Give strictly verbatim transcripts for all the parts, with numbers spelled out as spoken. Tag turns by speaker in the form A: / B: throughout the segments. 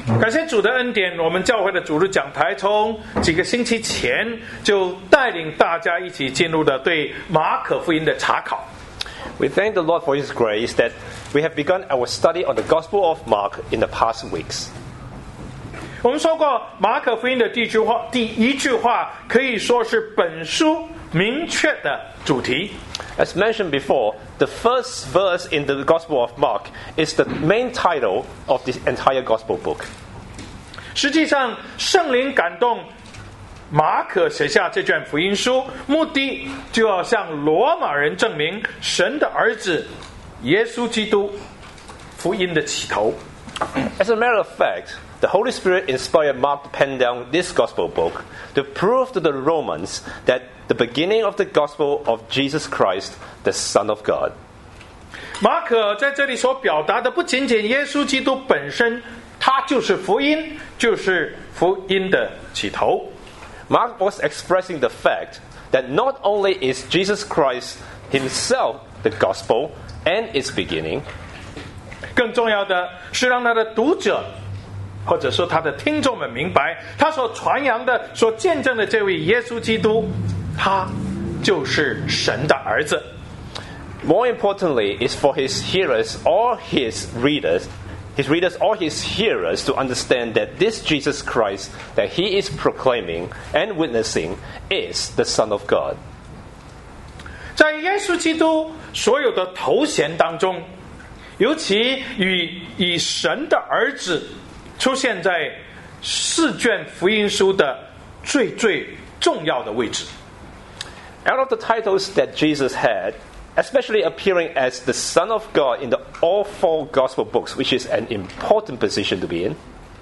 A: 感谢主的恩典，我们教会的主日讲台从几个星期前就带领大家一起进入了对马可福音的查考。
B: We thank the Lord for His grace that we have begun our study on the Gospel of Mark in the past weeks.
A: 我们说过，马可福音的第一句话，第一句话可以说是本书明确的主题。
B: As mentioned before, the first verse in the Gospel of Mark is the main title of the entire Gospel book.
A: 实际上，圣灵感动马可写下这卷福音书，目的就要向罗马人证明神的儿子耶稣基督福音的起头。
B: As a matter of fact, the Holy Spirit inspired Mark to pen down this Gospel book to prove to the Romans that the beginning of the Gospel of Jesus Christ, the Son of God.
A: 马可在这里所表达的不仅仅耶稣基督本身，他就是福音，就是福音的起头。
B: Mark was expressing the fact that not only is Jesus Christ himself the gospel and its beginning,
A: 更重要的是让他的读者或者说他的听众们明白，他所传扬的、所见证的这位耶稣基督，他就是神的儿子。
B: More importantly is for his hearers or his readers, his readers or his hearers to understand that this Jesus Christ that he is proclaiming and witnessing is the Son of God.
A: 在耶稣基督所有的头衔当中，尤其与以神的儿子出现在四卷福音书的最最重要的位置。
B: Out of the titles that Jesus had, especially appearing as the Son of God in the all four Gospel books, which is an important position to be in.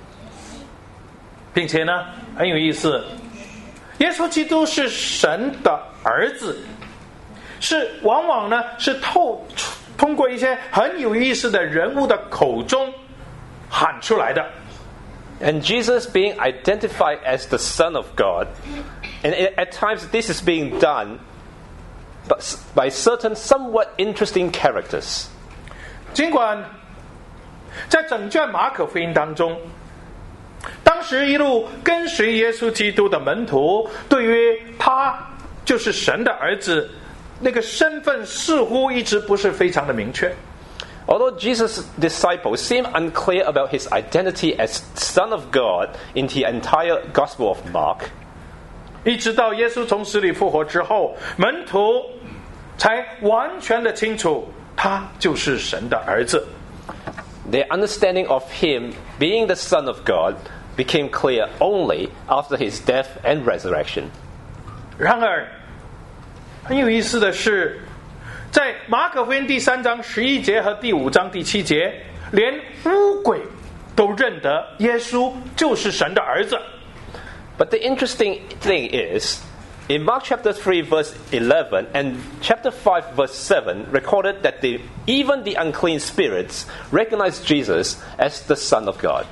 A: 并且呢，很有意思，耶稣基督是神的儿子，是往往呢是透通过一些很有意思的人物的口中喊出来的。
B: And Jesus being identified as the Son of God, and at times this is being done but by certain somewhat interesting characters.
A: 尽管在整卷马可福音当中，当时一路跟随耶稣基督的门徒对于他就是神的儿子那个身份似乎一直不是非常的明确。
B: Although Jesus' disciples seem unclear about his identity as Son of God in the entire Gospel of Mark,
A: 一直到耶稣从死里复活之后，门徒才完全的清楚他就是神的儿子。
B: their understanding of him being the Son of God became clear only after his death and resurrection.
A: 然而，很有意思的是，在马可福音第三章十一节和第五章第七节，连污鬼都认得耶稣就是神的儿子。
B: But the interesting thing is, in Mark chapter three verse eleven and chapter five verse seven recorded that the, even the unclean spirits recognized Jesus as the Son of God.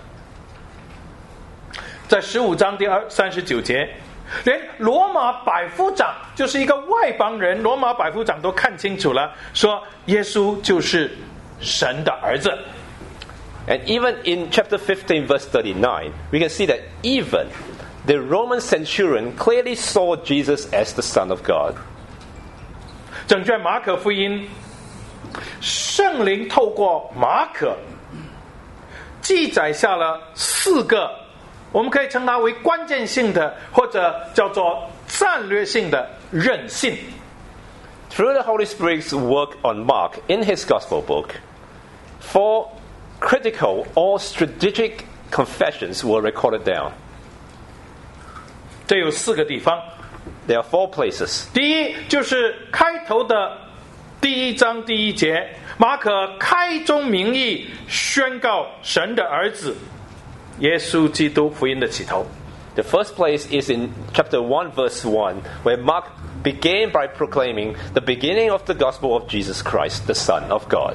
A: 在十五章第三十九节，连罗马百夫长就是一个外邦人，罗马百夫长都看清楚了，说耶稣就是神的儿子。
B: And even in chapter fifteen verse thirty-nine, we can see that even the Roman centurion clearly saw Jesus as the Son of God.
A: 整卷马可福音，圣灵透过马可记载下了四个我们可以称它为关键性的，或者叫做战略性的任性。
B: Through the Holy Spirit's work on Mark in his Gospel book, four critical or strategic confessions were recorded down.
A: 这有四个地方。
B: There are four places.
A: 第一就是开头的第一章第一节，马可开宗明义宣告神的儿子耶稣基督福音的起头。
B: The first place is in chapter one verse one, where Mark began by proclaiming the beginning of the gospel of Jesus Christ, the Son of God.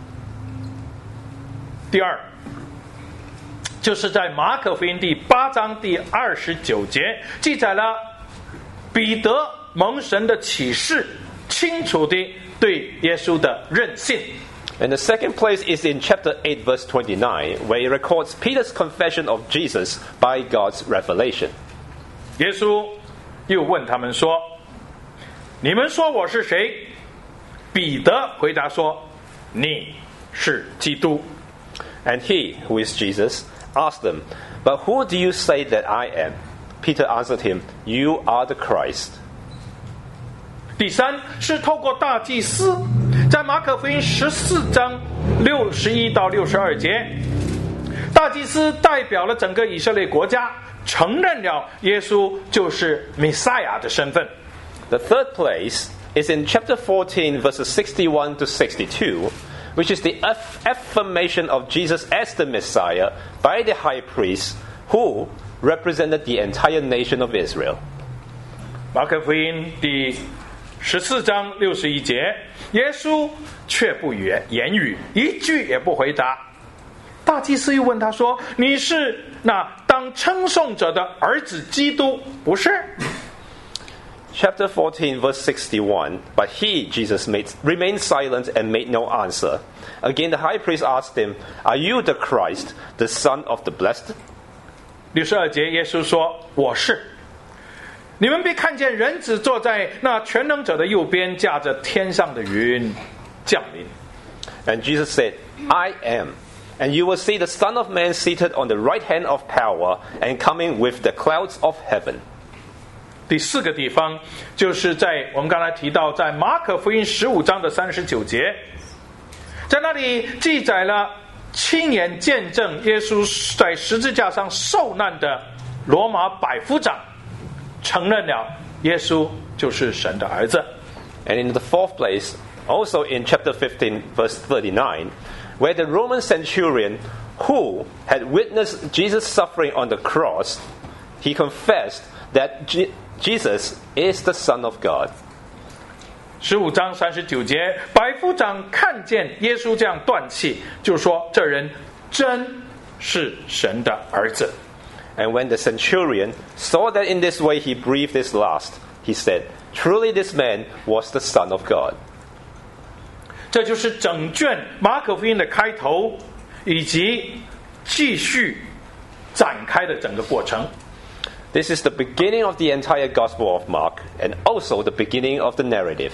A: 第二就是在马可福音第八章第二十九节记载了彼得蒙神的启示，清楚地对耶稣的认信。
B: And the second place is in chapter eight, verse twenty-nine, where it records Peter's confession of Jesus by God's revelation.
A: 耶稣又问他们说：“你们说我是谁？”彼得回答说：“你是基督。”
B: And he, who is Jesus, asked them, "But who do you say that I am?" Peter answered him, "You are the Christ."
A: 第三是透过大祭司，在马可福音十四章六十一到六十二节，大祭司代表了整个以色列国家，承认了耶稣就是弥赛亚的身份。
B: The third place is in chapter fourteen, verses sixty-one to sixty-two, which is the aff- affirmation of Jesus as the Messiah by the high priest who represented the entire nation of Israel.
A: 马可福音第十四章六十一节，耶稣却不语言语，一句也不回答。大祭司又问他说：“你是那当称颂者的儿子基督，不是？”
B: Chapter fourteen, verse sixty-one, but he, Jesus, made, remained silent and made no answer. Again, the high priest asked him, "Are you the Christ, the Son of the Blessed?"
A: 六十二节，耶稣说：“我是。你们必看见人子坐在那全能者的右边，驾着天上的云降临。”
B: And Jesus said, "I am. And you will see the Son of Man seated on the right hand of power and coming with the clouds of heaven."
A: 第四个地方就是在我们刚才提到，在马可福音十五章的三十九节，在那里记载了亲眼见证耶稣在十字架上受难的罗马百夫长，承认了耶稣就是神的儿子。
B: And in the fourth place, also in chapter fifteen, verse thirty-nine, where the Roman centurion who had witnessed Jesus suffering on the cross, he confessed that Je- Jesus is the Son of God.
A: 十五章三十九节，百夫长看见耶稣这样断气，就说这人真是神的儿子。
B: And when the centurion saw that in this way he breathed his last, he said, "Truly this man was the Son of God."
A: 这就是整卷马可福音的开头，以及继续展开的整个过程。
B: This is the beginning of the entire Gospel of Mark, and also the beginning of the narrative.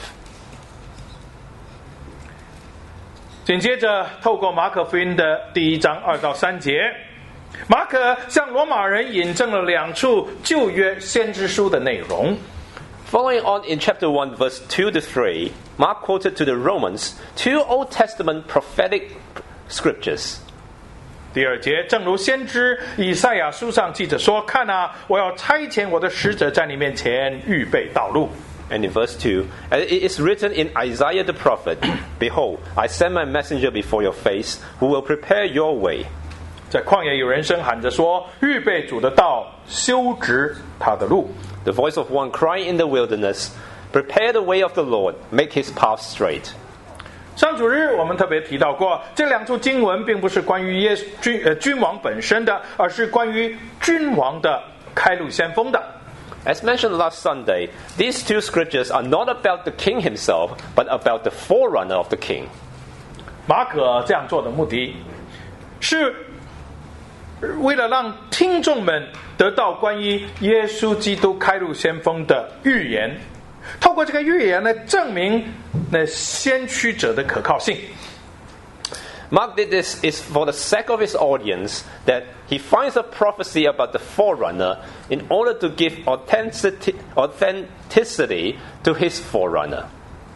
A: 紧接着，透过马可福音的第一章二到三节，马可向罗马人引证了两处旧约先知书的内容。
B: Following on in chapter one, verse two to three, Mark quoted to the Romans two Old Testament prophetic scriptures.
A: 第二节，正如先知以赛亚书上记着说：“看啊，我要差遣我的使者在你面前预备道路。”
B: And in verse two, and it is written in Isaiah the prophet, "Behold, I send my messenger before your face, who will prepare your way."
A: 在旷野有人声喊着说：“预备主的道，修直他的路。”
B: The voice of one crying in the wilderness, "Prepare the way of the Lord, make his path straight."
A: 上主日我们特别提到过，这两处经文并不是关于耶君呃君王本身的，而是关于君王的开路先锋的。
B: As mentioned last Sunday, these two scriptures are not about the king himself, but about the forerunner of the king.
A: 马可这样做的目的，是为了让听众们得到关于耶稣基督开路先锋的预言，透过这个预言来证明那先驱者的可靠性。
B: Mark did this is for the sake of his audience, that he finds a prophecy about the forerunner in order to give authenticity, authenticity to his forerunner.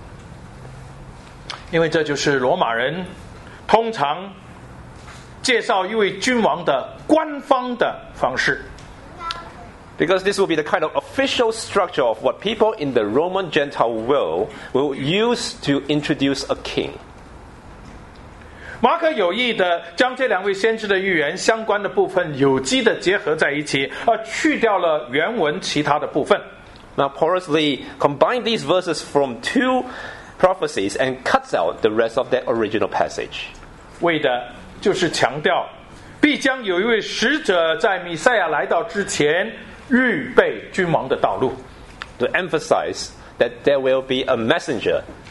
A: 因为这就是罗马人通常介绍一位君王的官方的方式。
B: Because this will be the kind of official structure of what people in the Roman Gentile world will use to introduce a king.
A: 马可有意的将这两位先知的预言相关的部分有机的结合在一起，而去掉了原文其他的部分。
B: Now porously combine these verses from two prophecies and cuts out the rest of that original passage.
A: 为的就是强调，必将有一位使者在弥赛亚来到之前预备君王的道路。
B: To emphasize that there will be a messenger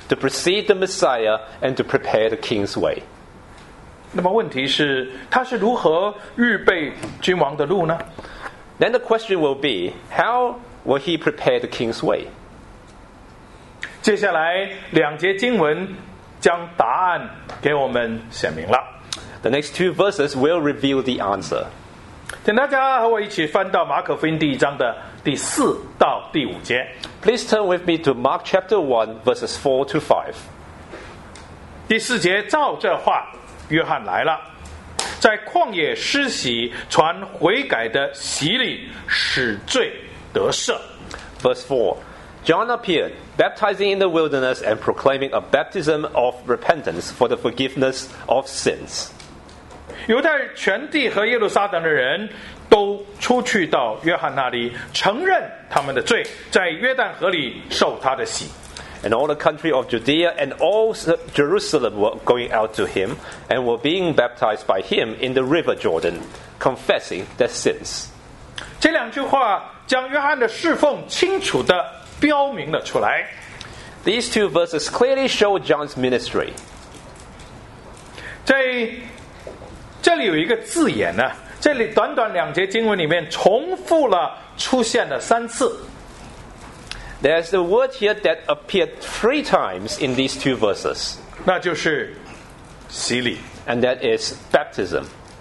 B: to precede the Messiah and to prepare the king's way.
A: 那么问题是，他是如何预备君王的路呢？
B: Then the question will be, how will he prepare the king's way?
A: 接下来两节经文将答案给我们显明了。
B: The next two verses will reveal the answer.
A: 请大家和我一起翻到马可福音第一章的第四到第五节。
B: Please turn with me to Mark chapter one, verses four to five.
A: 第四节，照这话，约翰来了，在旷野施洗，传悔改的洗礼，使罪得赦。
B: Verse four. John appeared, baptizing in the wilderness and proclaiming a baptism of repentance for the forgiveness of sins.
A: 犹太全地和耶路撒冷的人都出去到约翰那里，承认他们的罪，在约旦河里受他的洗。
B: And all the country of Judea and all Jerusalem were going out to him and were being baptized by him in the river Jordan, confessing their sins.
A: 这两句话将约翰的侍奉清楚地标明了出来。
B: These two verses clearly show John's ministry.
A: 在这里有一个字眼呢，这里短短两节经文里面重复了出现了三次。
B: There's a word here that appeared three times in these two verses,
A: 那就是洗礼。
B: and that is baptism.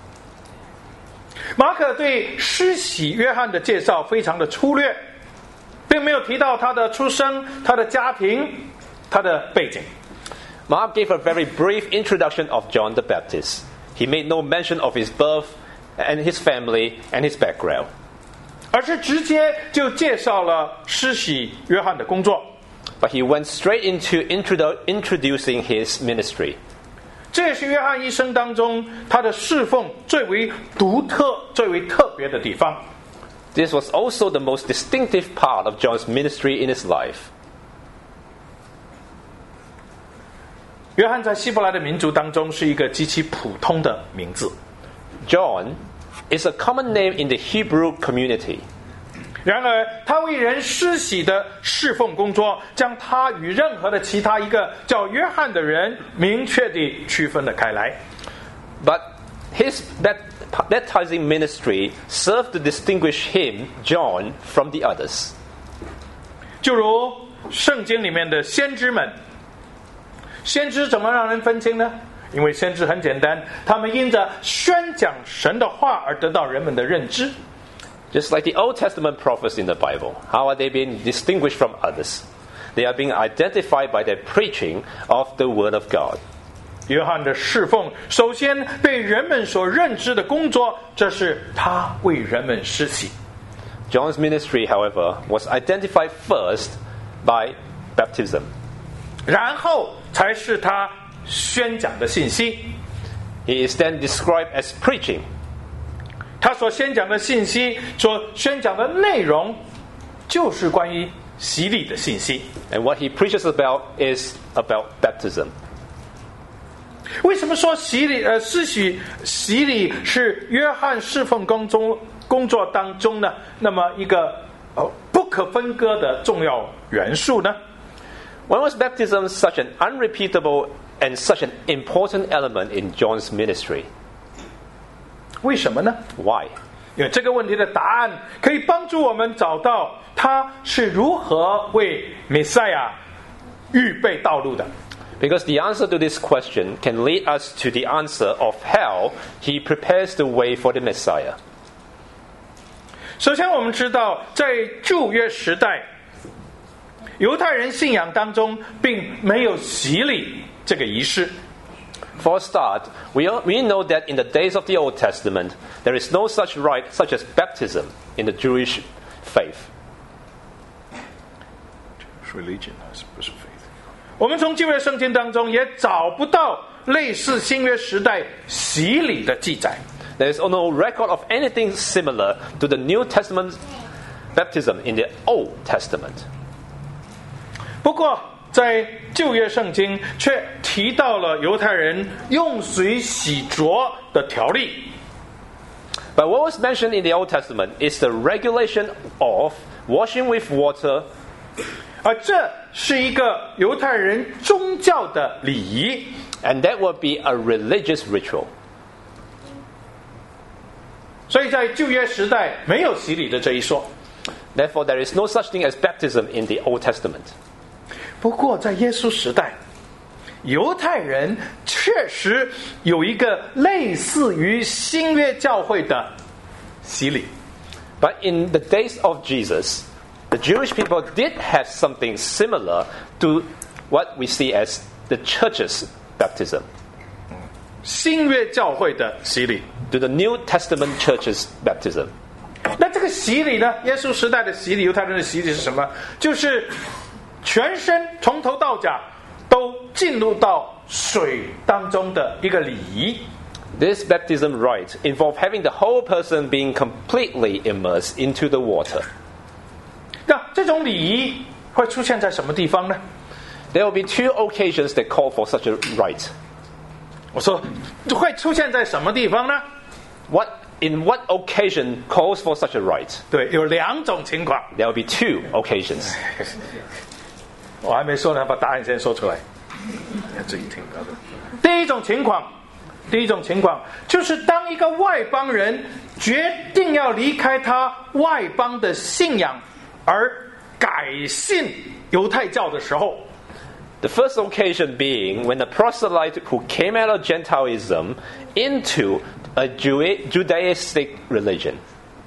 A: 马可对施洗约翰的介绍非常的粗略，并没有提到他的出生、他的家庭、他的背景。
B: Mark gave a very brief introduction of John the Baptist. He made no mention of his birth and his family and his background.
A: 而是直接就介绍了施洗约翰的工作。
B: But he went straight into introdu- introducing his ministry.
A: 这也是约翰一生当中他的侍奉最为独特、最为特别的地方。
B: This was also the most distinctive part of John's ministry in his life.
A: 约翰在希伯来的民族当中是一个极其普通的名字。
B: John is a common name in the Hebrew community.
A: 然而，他为人施洗的侍奉工作，将他与任何的其他一个叫约翰的人明确地区分了开来。
B: But his baptizing ministry served to distinguish him, John, from the others.
A: 就如圣经里面的先知们，先知怎么让人分清呢？因为先知很简单，他们因着宣讲神的话而得到人们的认知。
B: Just like the Old Testament prophets in the Bible, how are they being distinguished from others? They are being identified by their preaching of the Word of God.
A: 约翰的侍奉，首先被人们所认知的工作，这是他为人们施洗。
B: John's ministry, however, was identified first by baptism.
A: 然后才是他宣讲的信息。
B: He is then described as preaching.
A: 他所宣讲的信息，所宣讲的内容，就是关于洗礼的信息。
B: And what he preaches about is about baptism.
A: 为什么说洗礼呃施洗洗礼是约翰侍奉工中工作当中呢？那么一个呃不可分割的重要元素呢？
B: Why was baptism such an unrepeatable and such an important element in John's ministry?
A: 为什么呢？
B: Why?
A: 因为这个问题的答案可以帮助我们找到他是如何为弥赛亚预备道路的。
B: Because the answer to this question can lead us to the answer of how he prepares the way for the Messiah.
A: 首先，我们知道，在旧约时代，犹太人信仰当中并没有洗礼这个仪式。
B: For a start, we, are, we know that in the days of the Old Testament, there is no such rite such as baptism in the Jewish faith.
A: Religion 不是 faith。我们从旧约圣经当中也找不到类似新约时代洗礼的记载。
B: There is no record of anything similar to the New Testament baptism in the Old Testament.
A: 不过，在旧约圣经却提到了犹太人用水洗濯的条例。
B: But what was mentioned in the Old Testament is the regulation of washing with water.
A: 而这是一个犹太人宗教的礼仪。
B: And that would be a religious ritual.
A: 所以在旧约时代没有洗礼的这一说。
B: Therefore, there is no such thing as baptism in the Old Testament.
A: 不过在耶稣时代，犹太人确实有一个类似于新约教会的洗礼。
B: But in the days of Jesus, the Jewish people did have something similar to what we see as the church's baptism.
A: 新约教会的洗礼。
B: To the New Testament church's baptism.
A: 那这个洗礼呢？耶稣时代的洗礼，犹太人的洗礼是什么？就是全身从头到脚都进入到水当中的一个礼仪。
B: This baptism rite involved having the whole person being completely immersed into the water.
A: 那这种礼仪会出现在什么地方呢？
B: There will be two occasions that call for such a rite.
A: 我说会出现在什么地方呢？
B: What in what occasion calls for such a rite?
A: 对，有两种情况。
B: There will be two occasions.
A: 我还没说呢，把答案先说出来，要自己听到的。第一种情况，第一种情况就是当一个外邦人决定要离开他外邦的信仰而改信犹太教的时候。
B: The first occasion being when a proselyte who came out of Gentilism into a Judaistic religion.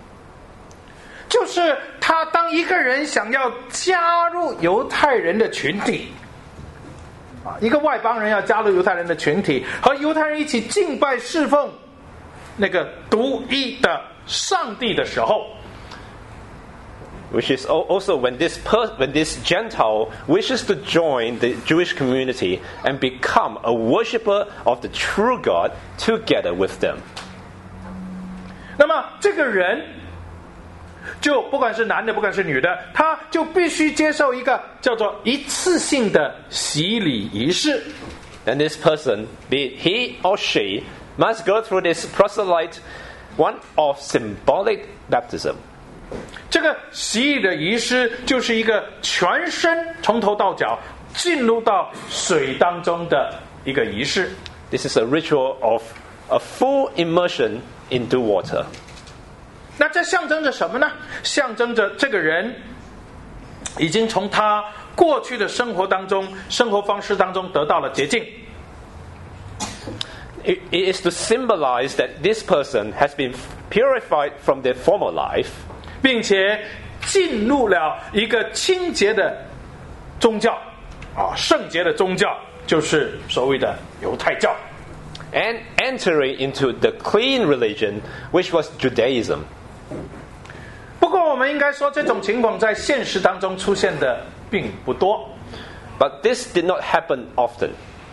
A: 就是他当一个人想要加入犹太人的群体，啊，一个外邦人要加入犹太人的群体，和犹太人一起敬拜侍奉那个独一的上帝的时候。
B: Which is also when this per, when this Gentile wishes to join the Jewish community and become a worshipper of the true God together with them.
A: 那么这个人就不管是男的不管是女的，他就必须接受一个叫做一次性的洗礼仪式。
B: And this person, be it he or she, must go through this proselyte one of symbolic baptism.
A: 这个洗礼的仪式就是一个全身从头到脚进入到水当中的一个仪式。
B: This is a ritual of a full immersion into water.
A: 那这象征着什么呢？象征着这个人已经从他过去的生活当中、生活方式当中得到了洁净。
B: It, it is to symbolize that this person has been purified from their former life.
A: 并且进入了一个清洁的宗教，啊，圣洁的宗教，就是所谓的犹太教。
B: And entering into the clean religion, which was Judaism.
A: 不过，我们应该说，这种情况在现实当中出现的并不多。
B: But this did not happen often.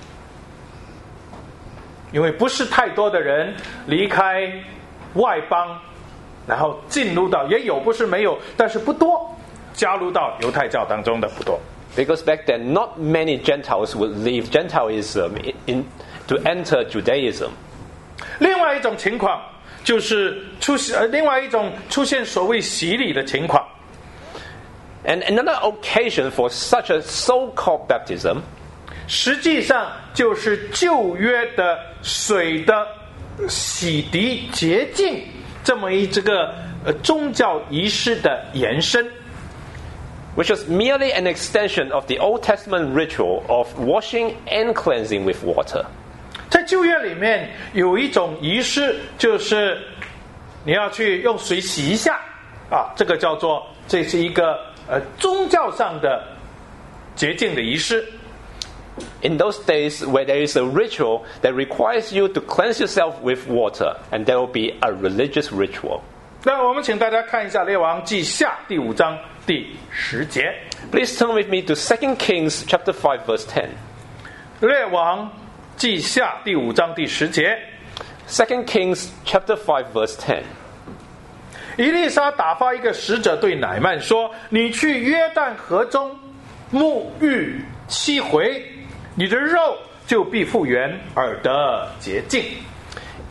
A: 因为不是太多的人离开外邦。 然后进入到也有不是没有，但是不多，加入到犹太教当中的不多。
B: Because back then, not many Gentiles would leave Gentilism in, in, to enter Judaism.
A: 另外一种情况就是出现，呃，另外一种出现所谓洗礼的情况。
B: And another occasion for such a so-called baptism,
A: 实际上就是旧约的水的洗涤洁净。 这么一这个呃宗教仪式的延伸
B: which was merely an extension of the Old Testament ritual of washing and cleansing with water.
A: 在旧约里面有一种仪式，就是你要去用水洗一下啊，这个叫做这是一个呃宗教上的洁净的仪式。
B: In those days, where there is a ritual that requires you to cleanse yourself with water, and there will be a religious ritual.
A: 那我们请大家看一下《列王记下》第五章第十节。
B: Please turn with me to Second Kings chapter five, verse ten.
A: 列王记下第五章第十节。
B: Second Kings chapter five, verse ten.
A: 以利沙打发一个使者对乃縵说：“你去约旦河中沐浴七回。” 你的肉就必复原，而得洁净。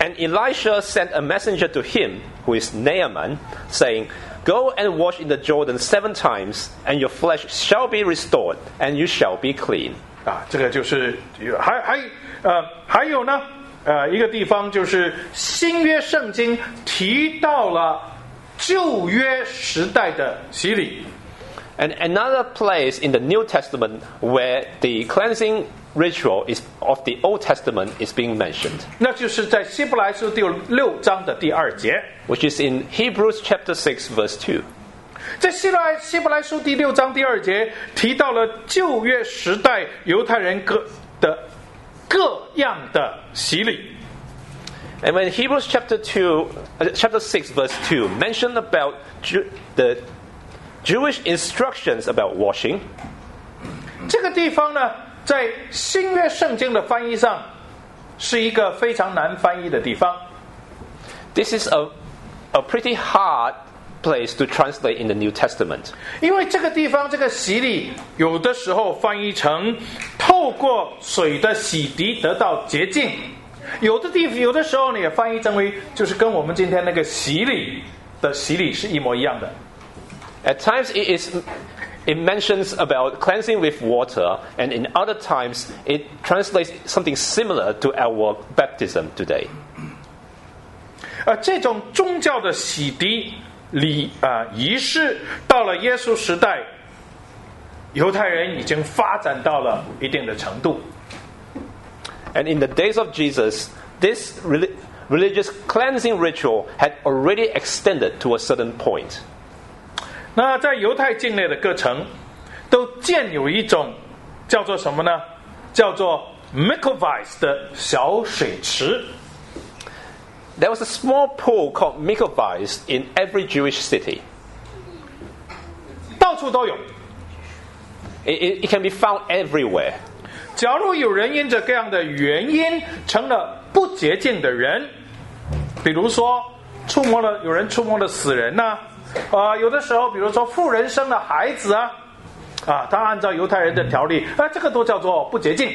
B: And Elisha sent a messenger to him, who is Naaman, saying, Go and wash in the Jordan seven times, and your flesh shall be restored, and you shall be clean.
A: 啊，这个就是还还呃还有呢，呃一个地方就是新约圣经提到了旧约时代的洗礼。
B: And another place in the New Testament where the cleansing ritual is of the Old Testament is being mentioned.
A: 那就是在希伯来书第六章的第二节
B: which is in Hebrews chapter six verse two.
A: 在希伯来希伯来书第六章第二节提到了旧约时代犹太人各的各样的洗礼。
B: And when Hebrews chapter two, uh, chapter six verse two mentioned about Ju- the Jewish instructions about washing,
A: 这个地方呢，在新约圣经的翻译上是一个非常难翻译的地方。
B: this is a a pretty hard place to translate in the New Testament.
A: 因为这个地方这个洗礼有的时候翻译成透过水的洗涤得到洁净，有的地有的时候呢也翻译成为就是跟我们今天那个洗礼的洗礼是一模一样的。
B: At times it is it mentions about cleansing with water, and in other times it translates something similar to our baptism today.
A: 呃，这种宗教的洗涤礼啊、呃、仪式，到了耶稣时代，犹太人已经发展到了一定的程度。
B: And in the days of Jesus, this relig- religious cleansing ritual had already extended to a certain point.
A: 那在犹太境内的各城，都建有一种叫做什么呢？叫做 mikvahs 的小水池。
B: There was a small pool called mikvahs in every Jewish city.
A: 到处都有。
B: It, it, it can be found everywhere.
A: 假如有人因着这样的原因成了不洁净的人，比如说触摸了有人触摸了死人呐、啊，呃，有的时候比如说妇人生了孩子啊，啊，他按照犹太人的条例，啊，这个都叫做不洁净。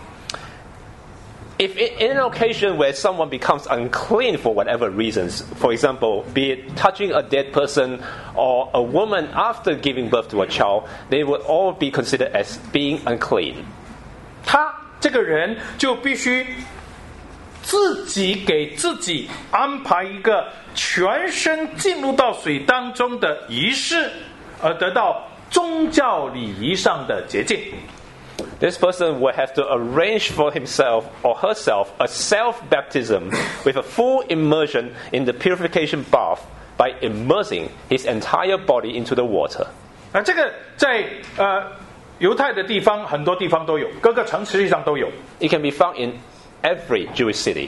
B: If in an occasion where someone becomes unclean for whatever reasons, for example, be it touching a dead person or a woman after giving birth to a child, they would all be considered as being unclean.
A: 他这个人就必须自己给自己安排一个全身进入到水当中的仪式，而得到宗教礼仪上的洁净。
B: This person will have to arrange for himself or herself a self-baptism with a full immersion in the purification bath by immersing his entire body into the water.
A: 啊，这个在呃犹太的地方很多地方都有，各个城市上都有。
B: It can be found in every Jewish city.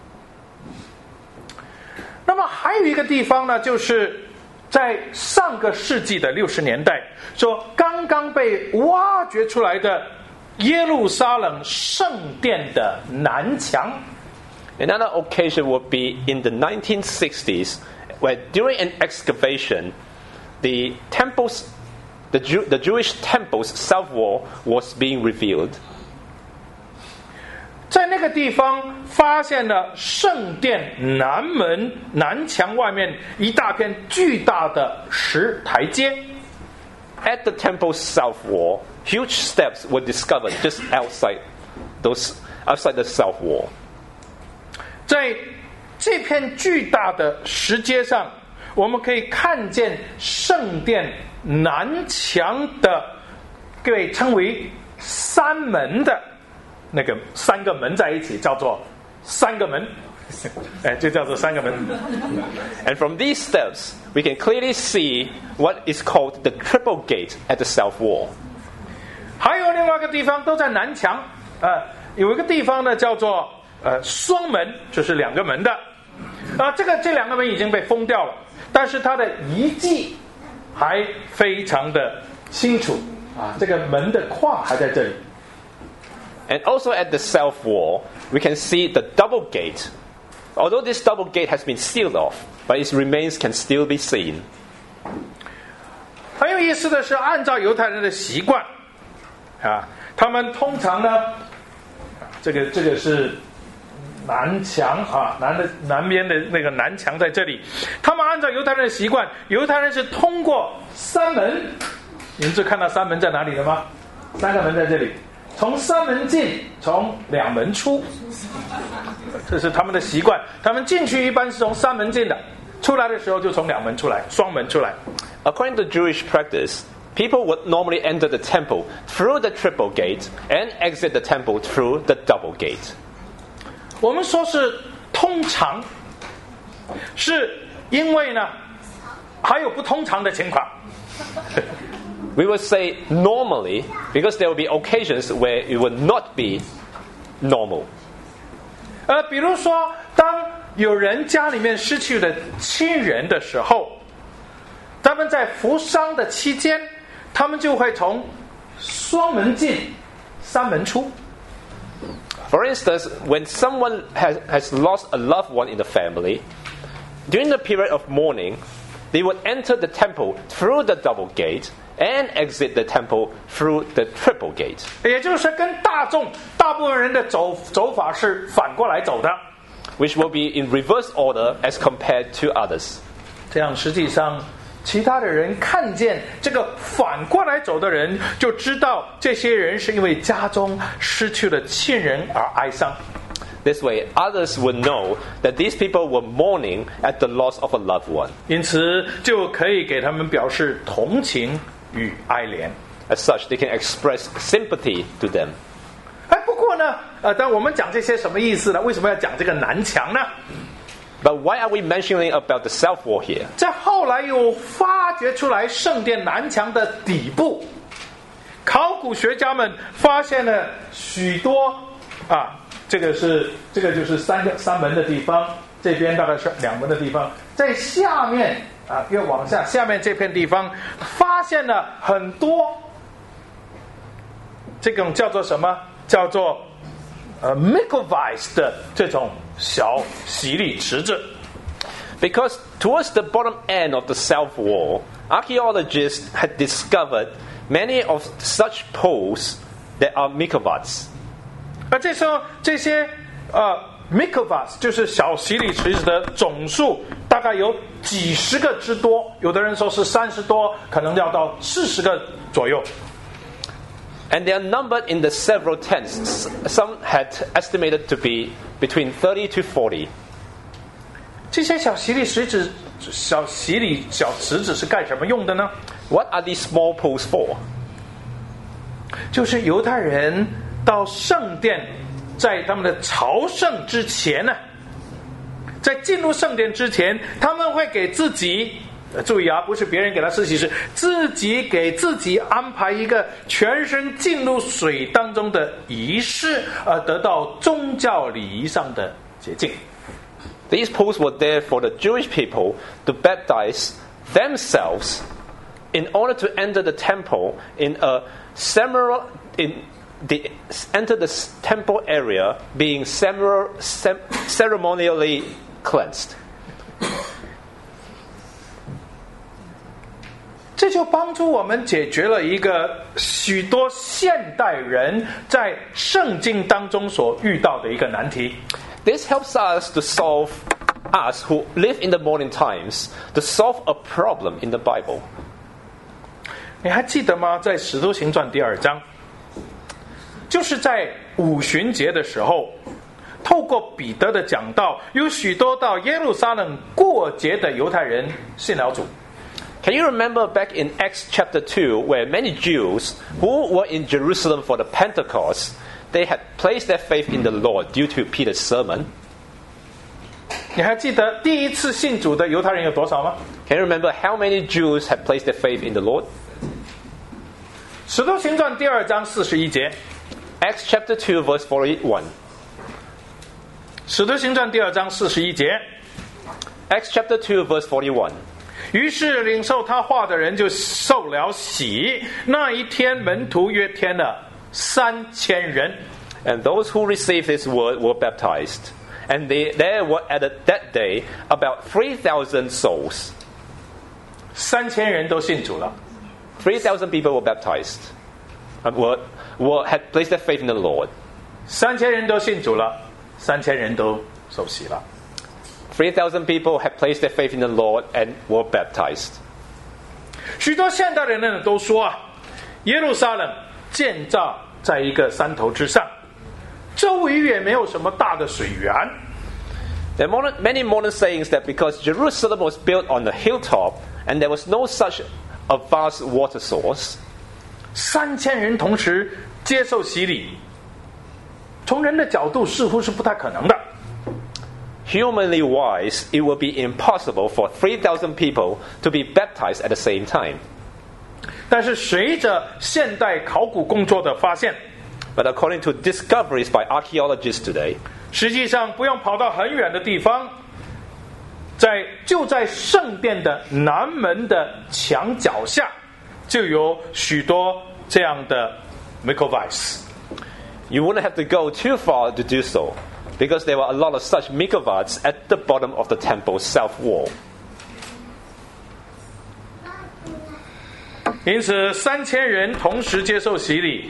A: 那么还有一个地方呢，就是在上个世纪的六十年代，说刚刚被挖掘出来的耶路撒冷圣殿的南墙。
B: Another occasion would be in the nineteen sixties, where during an excavation, the temples, the, Jew, the Jewish temple's south wall was being revealed.
A: 在那个地方发现了圣殿南门南墙外面一大片巨大的石台阶。
B: At the temple's south wall, huge steps were discovered just outside those outside the south wall.
A: 在这片巨大的石阶上，我们可以看见圣殿南墙的被称为三门的那个三个门在一起，叫做三个门，哎，就叫做三个门。
B: And from these steps, we can clearly see what is called the triple gate at the south wall.
A: 还有另外一个地方都在南墙，呃，有一个地方呢叫做呃双门，就是两个门的。啊，这个这两个门已经被封掉了，但是它的遗迹还非常的清楚啊，这个门的框还在这里。
B: And also at the south wall, we can see the double gate. Although this double gate has been sealed off, but its remains can still be seen.
A: 很有意思的是，按照犹太人的习惯啊，他们通常呢，这个这个是南墙啊，南的南边的那个南墙在这里。他们按照犹太人的习惯，犹太人是通过三门，你们是看到三门在哪里了吗？三个门在这里，从三门进，从两门出，这是他们的习惯。他们进去一般是从三门进的，出来的时候就从两门出来，双门出来。
B: According to Jewish practice, people would normally enter the temple through the triple gate and exit the temple through the double gate.
A: 我们说是通常，是因为呢，还有不通常的情况。
B: We would say normally because there will be occasions where it would not be normal.
A: 呃，比如说，当有人家里面失去了亲人的时候，他们在服丧的期间，他们就会从双门进，三门出。
B: For instance, when someone has, has lost a loved one in the family, during the period of mourning, they would enter the temple through the double gate and exit the temple through the triple gate.
A: 也就是跟大众大部分人的走走法是反过来走的，
B: which will be in reverse order as compared to others.
A: 这样实际上其他的人看见这个反过来走的人，就知道这些人是因为家中失去了亲人而哀伤。
B: This way, others will know that these people were mourning at the loss of a loved one.
A: 因此就可以给他们表示同情与哀怜。
B: As such, they can express sympathy to them.
A: 哎，不过呢，呃，当我们讲这些什么意思呢？为什么要讲这个南墙呢？
B: But why are we mentioning about the south wall here?
A: 在后来又发掘出来圣殿南墙的底部，考古学家们发现了许多啊，这个是这个就是三个三门的地方，这边大概是两门的地方，在下面啊越往下，下面这片地方发现了很多这种叫做什么？叫做呃 Mikvahs 的这种小洗礼池子。
B: Because towards the bottom end of the south wall, archaeologists had discovered many of such pools that are mikvahs.
A: 而这时候这些呃 Mikvahs 就是小洗礼池子的总数大概有几十个之多，有的人说是三十多，可能要到四十个左右。
B: And they are numbered in the several tens. Some had estimated to be between thirty to forty.
A: 这些小洗礼池子、小洗礼小池子是干什么用的呢？
B: What are these small pools for?
A: 就是犹太人到圣殿，在他们的朝圣之前呢，在进入圣殿之前，他们会给自己。注意啊，不是别人给他施洗，是自己给自己安排一个全身浸入水当中的仪式，而得到宗教礼仪上的洁净。
B: These pools were there for the Jewish people to baptize themselves in order to enter the temple in a ceremonial in the enter the temple area being ceremonially cleansed.
A: 这就帮助我们解决了一个许多现代人在圣经当中所遇到的一个难题。
B: This helps us to solve us who live in the modern times to solve a problem in the Bible.
A: 你还记得吗？在《使徒行传》第二章，就是在五旬节的时候，透过彼得的讲道，有许多到耶路撒冷过节的犹太人信了主。
B: Can you remember back in Acts chapter two where many Jews who were in Jerusalem for the Pentecost, they had placed their faith in the Lord due to Peter's sermon?
A: 你还记得第一次信主的犹太人有多少吗？
B: Can you remember how many Jews had placed their faith in the Lord?
A: 使徒行传第二章四十一节。
B: Acts chapter two verse forty-one.
A: 使徒行传第二章四十一节。
B: Acts chapter two verse forty-one.
A: 于是领受他话的人就受了洗，那一天门徒约添了三千人。
B: And those who received his word were baptized. And they, there were added that day about three thousand souls.
A: 三千人都信主了。
B: three thousand people were baptized. And were, were, had placed their faith in the Lord.
A: 三千人都信主了， 三千人都受洗了。
B: Three thousand people had placed their faith in the Lord and were baptized.
A: 许多现代人呢都说啊，耶路撒冷建造在一个山头之上，周围也没有什么大的水源。
B: There are modern, many modern sayings that because Jerusalem was built on a hilltop and there was no such a vast water source,
A: 三千人同时接受洗礼，从人的角度似乎是不太可能的。
B: humanly wise, it would be impossible for three thousand people to be baptized at the same time.
A: 但是随着现代考古工作的发现，
B: But according to discoveries by archaeologists today,
A: 实际上不用跑到很远的地方，在就在圣殿的南门的墙脚下，就有许多这样的 mikvahs。
B: you wouldn't have to go too far to do so, because there were a lot of such mikvahs at the bottom of the temple's south wall.
A: 因此，三千人同时接受洗礼，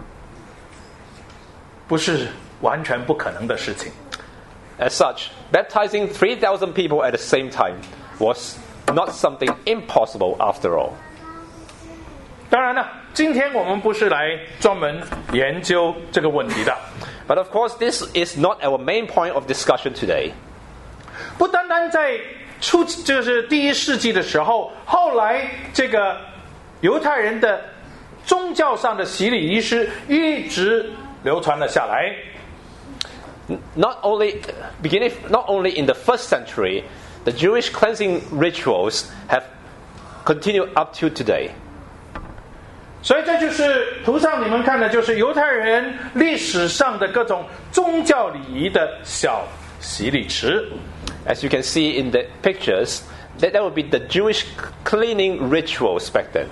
A: 不是完全不可能的事情。
B: As such, baptizing three thousand people at the same time was not something impossible after all.
A: 当然了，今天我们不是来专门研究这个问题的。
B: But of course, this is not our main point of discussion today.
A: 不单单在初就是第一世纪的时候，后来这个犹太人的宗教上的洗礼仪式一直流传了下来。
B: Not only beginning, not only in the first century, the Jewish cleansing rituals have continued up to today.
A: 所以这就是图上你们看的，就是犹太人历史上的各种宗教礼仪的小洗礼池。
B: As you can see in the pictures, that, that would be the Jewish cleaning rituals back then.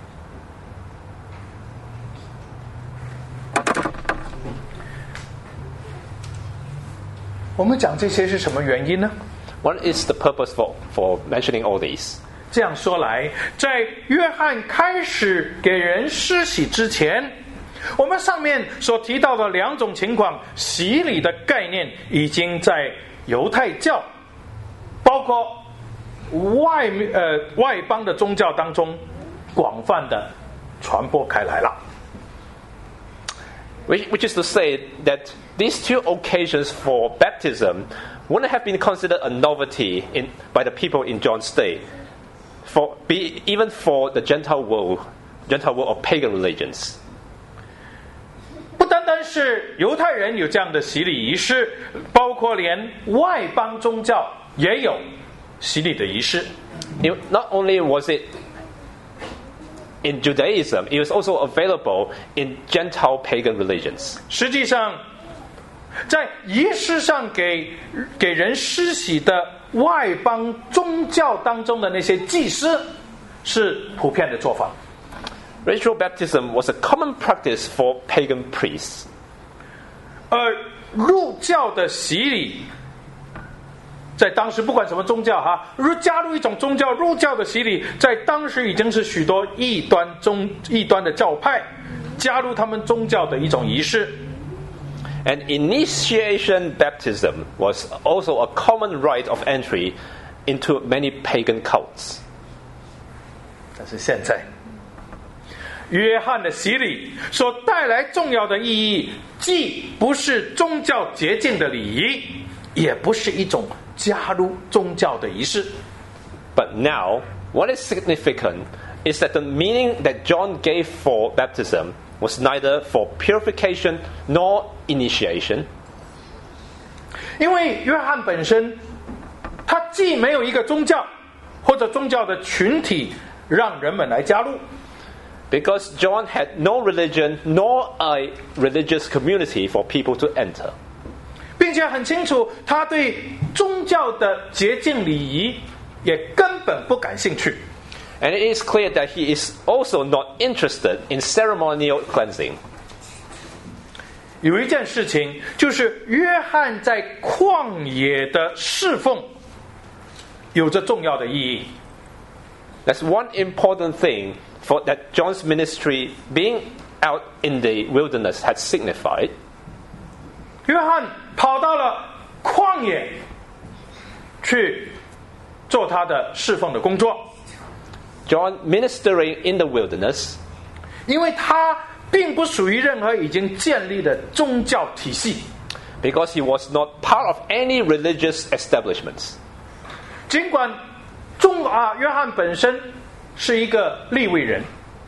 A: 我们讲这些是什么原因呢？
B: What is the purpose for, for mentioning all these?
A: 这样说来，在约翰开始给人施洗之前，我们上面所提到的两种情况，洗礼的概念已经在犹太教，包括外呃外邦的宗教当中，广泛的传播开来了。
B: Which, which is to say that these two occasions for baptism wouldn't have been considered a novelty in, by the people in John's day, for be, even for the Gentile world, Gentile world of pagan religions.
A: 不单单是犹太人有这样的洗礼仪式，包括连外邦宗教也有洗礼的仪式。
B: It, not only was it in Judaism, it was also available in Gentile pagan religions.
A: 实际上，在仪式上给给人施洗的外邦宗教当中的那些祭司，是普遍的做法。
B: Ritual baptism was a common practice for pagan priests.
A: 而入教的洗礼，在当时不管什么宗教哈，如加入一种宗教入教的洗礼，在当时已经是许多异端宗异端的教派加入他们宗教的一种仪式。
B: And initiation baptism was also a common rite of entry into many pagan cults.
A: 但是现在，约翰的洗礼所带来重要的意义，既不是宗教洁净的礼仪，也不是一种加入宗教的仪式。
B: But now, what is significant is that the meaning that John gave for baptism was neither for purification nor initiation.
A: 因为约翰本身，他既没有一个宗教或者宗教的群体让人们来加入，
B: Because John had no religion nor a religious community for people to enter.
A: 并且很清楚，他对宗教的洁净礼仪也根本不感兴趣。
B: And it is clear that he is also not interested in ceremonial cleansing.
A: 有一件事情，就是约翰在旷野的侍奉有着重要的意义。
B: That's one important thing for that John's ministry being out in the wilderness had signified.
A: 约翰跑到了旷野去做他的侍奉的工作。
B: John ministering in the wilderness,
A: 因为他并不属于任何已经建立的宗教体系，
B: because he was not part of any religious establishments.
A: 尽管中啊约翰本身是一个利未人。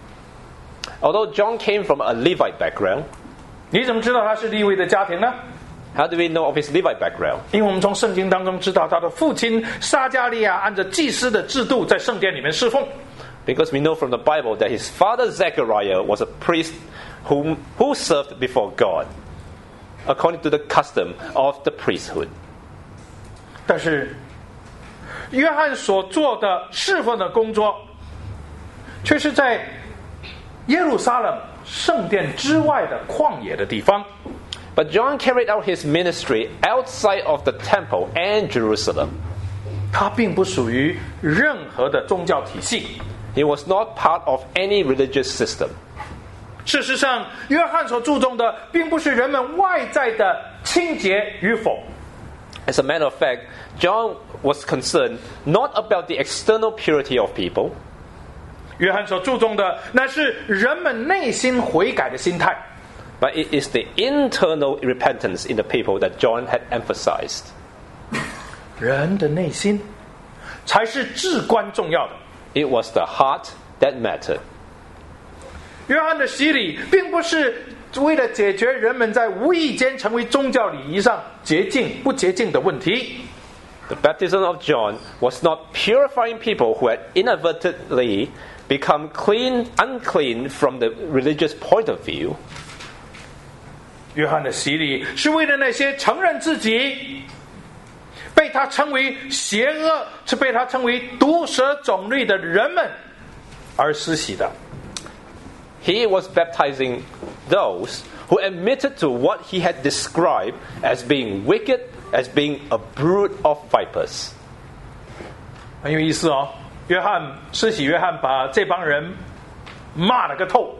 B: Although John came from a Levite background,
A: 你怎么知道他是利未的家庭呢？
B: how do we know of his Levite background?
A: 因为我们从圣经当中知道，他的父亲撒迦利亚按照祭司的制度在圣殿里面侍奉。
B: Because we know from the Bible that his father Zechariah was a priest whom, who served before God, according to the custom of the priesthood.
A: 但是约翰所做的侍奉的工作，却是在耶路撒冷圣殿之外的旷野的地方。
B: But John carried out his ministry outside of the temple and Jerusalem.
A: 他并不属于任何的宗教体系。
B: He was not part of any religious system.
A: 事实上，约翰所注重的并不是人们外在的清洁与否，
B: As a matter of fact, John was concerned not about the external purity of people,
A: 约翰所注重的乃是人们内心悔改的心态。
B: but it is the internal repentance in the people that John had emphasized.
A: 人的内心才是至关重要的。
B: It was the heart that mattered.
A: 约翰的洗礼并不是为了解决人们在无意间成为宗教礼仪上洁净不洁净的问题。
B: The baptism of John was not purifying people who had inadvertently become clean, unclean from the religious point of view.
A: 约翰的洗礼是为了那些承认自己被他称为邪恶，是被他称为毒蛇种类的人们而施洗的。
B: He was baptizing those who admitted to what he had described as being wicked, as being a brood of vipers.
A: 很有意思哦，约翰施洗约翰把这帮人骂了个透。